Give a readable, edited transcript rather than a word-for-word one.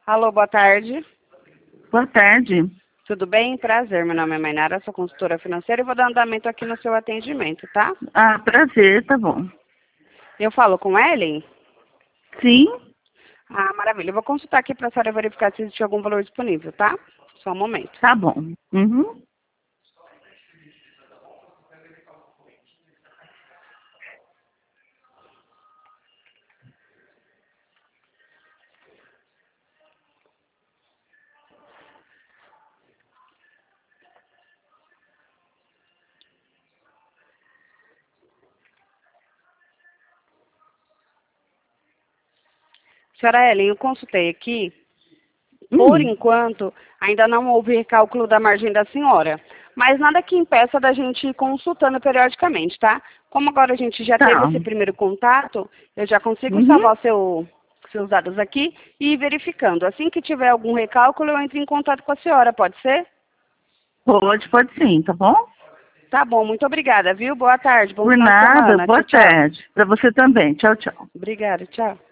Alô, boa tarde. Boa tarde. Tudo bem? Prazer, meu nome é Mainara, sou consultora financeira e vou dar andamento aqui no seu atendimento, tá? Ah, prazer, tá bom. Eu falo com Ellen? Sim? Ah, maravilha. Eu vou consultar aqui para a senhora verificar se existe algum valor disponível, tá? Só um momento. Tá bom. Uhum. Senhora Ellen, eu consultei aqui. Por enquanto, ainda não houve recálculo da margem da senhora. Mas nada que impeça da gente ir consultando periodicamente, tá? Como agora a gente já teve Tá. esse primeiro contato, eu já consigo Uhum. salvar seus dados aqui e ir verificando. Assim que tiver algum recálculo, eu entro em contato com a senhora, pode ser? Pode sim, tá bom? Tá bom, muito obrigada, viu? Boa tarde, bom Por final de nada, semana. boa Tchau, tchau. tarde. Pra você também. Tchau, tchau. Obrigada, tchau.